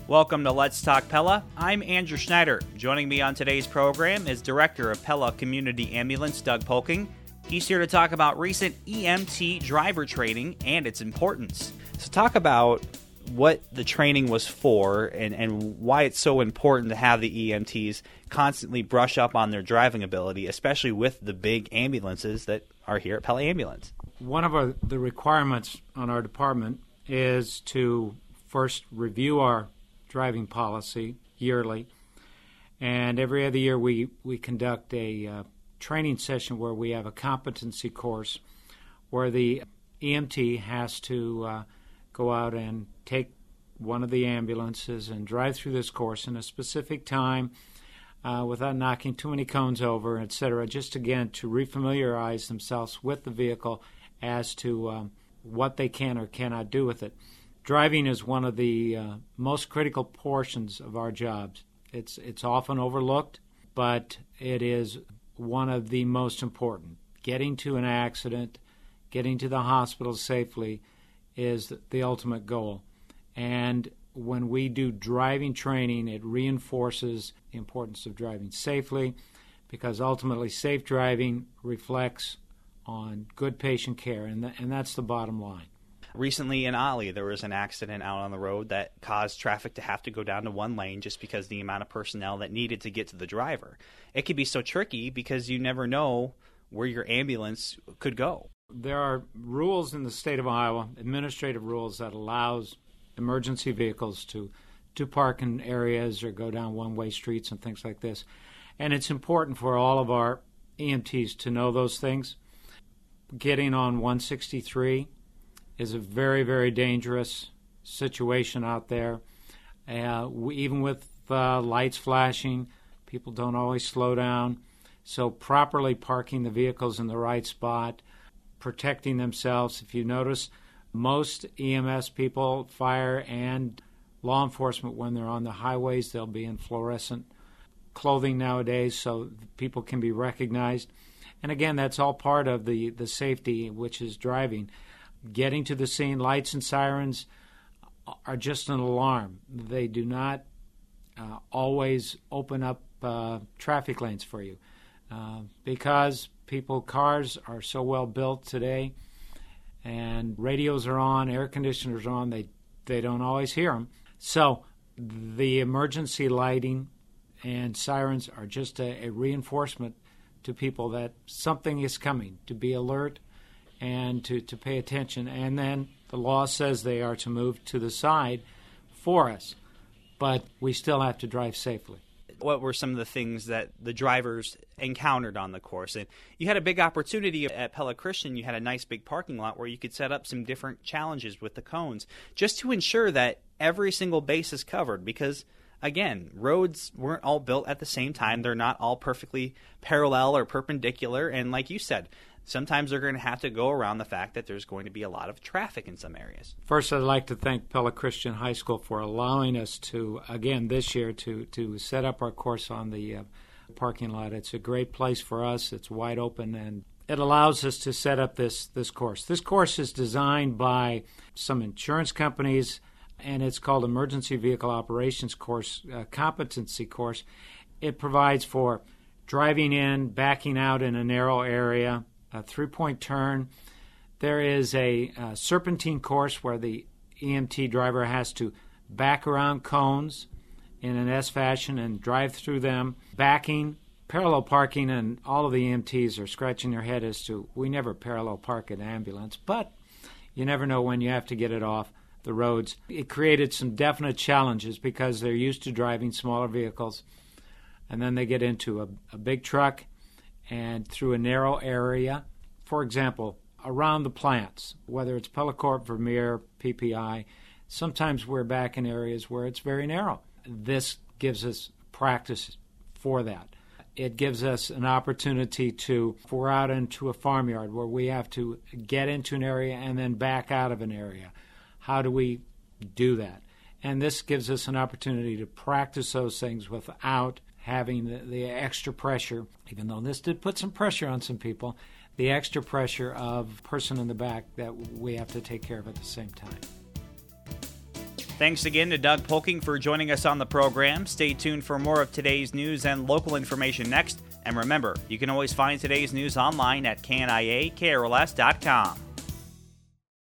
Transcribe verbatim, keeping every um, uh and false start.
Welcome to Let's Talk Pella. I'm Andrew Schneider. Joining me on today's program is Director of Pella Community Ambulance, Doug Polking. He's here to talk about recent E M T driver training and its importance. So talk about what the training was for and, and why it's so important to have the E M Ts constantly brush up on their driving ability, especially with the big ambulances that are here at Pella Ambulance. One of our, the requirements on our department is to first review our driving policy yearly, and every other year we, we conduct a uh, training session where we have a competency course where the E M T has to uh, go out and take one of the ambulances and drive through this course in a specific time uh, without knocking too many cones over, et cetera, just again to refamiliarize themselves with the vehicle as to um, what they can or cannot do with it. Driving is one of the uh, most critical portions of our jobs. It's it's often overlooked, but it is one of the most important. Getting to an accident, getting to the hospital safely is the ultimate goal. And when we do driving training, it reinforces the importance of driving safely, because ultimately safe driving reflects on good patient care, and th- and that's the bottom line. Recently in Ollie, there was an accident out on the road that caused traffic to have to go down to one lane just because the amount of personnel that needed to get to the driver. It could be so tricky because you never know where your ambulance could go. There are rules in the state of Iowa, administrative rules, that allows emergency vehicles to, to park in areas or go down one-way streets and things like this. And it's important for all of our E M Ts to know those things. Getting on one sixty-three is a very, very dangerous situation out there. Uh, we, even with uh, lights flashing, people don't always slow down. So properly parking the vehicles in the right spot, protecting themselves. If you notice, most E M S people, fire and law enforcement, when they're on the highways, they'll be in fluorescent clothing nowadays so people can be recognized. And again, that's all part of the, the safety, which is driving. Getting to the scene, lights and sirens are just an alarm. They do not uh, always open up uh, traffic lanes for you uh, because people, cars are so well built today, and radios are on, air conditioners are on. They they don't always hear them. So the emergency lighting and sirens are just a, a reinforcement to people that something is coming, to be alert and to, to pay attention. And then the law says they are to move to the side for us, but we still have to drive safely. What were some of the things that the drivers encountered on the course? And you had a big opportunity at Pella Christian. You had a nice big parking lot where you could set up some different challenges with the cones just to ensure that every single base is covered, because again, roads weren't all built at the same time. They're not all perfectly parallel or perpendicular. And like you said, sometimes they're going to have to go around the fact that there's going to be a lot of traffic in some areas. First, I'd like to thank Pella Christian High School for allowing us to, again, this year, to, to set up our course on the uh, parking lot. It's a great place for us. It's wide open, and it allows us to set up this, this course. This course is designed by some insurance companies, and it's called Emergency Vehicle Operations Course, uh, Competency Course. It provides for driving in, backing out in a narrow area, a three-point turn. There is a, a serpentine course where the E M T driver has to back around cones in an S fashion and drive through them. Backing, parallel parking, and all of the E M Ts are scratching their head as to, we never parallel park an ambulance, but you never know when you have to get it off the roads. It created some definite challenges because they're used to driving smaller vehicles, and then they get into a, a big truck and through a narrow area. For example, around the plants, whether it's Pellacorp, Vermeer, P P I, sometimes we're back in areas where it's very narrow. This gives us practice for that. It gives us an opportunity to, if we're out into a farmyard where we have to get into an area and then back out of an area, how do we do that? And this gives us an opportunity to practice those things without having the, the extra pressure, even though this did put some pressure on some people, the extra pressure of person in the back that we have to take care of at the same time. Thanks again to Doug Polking for joining us on the program. Stay tuned for more of today's news and local information next. And remember, you can always find today's news online at K N I A K R L S dot com.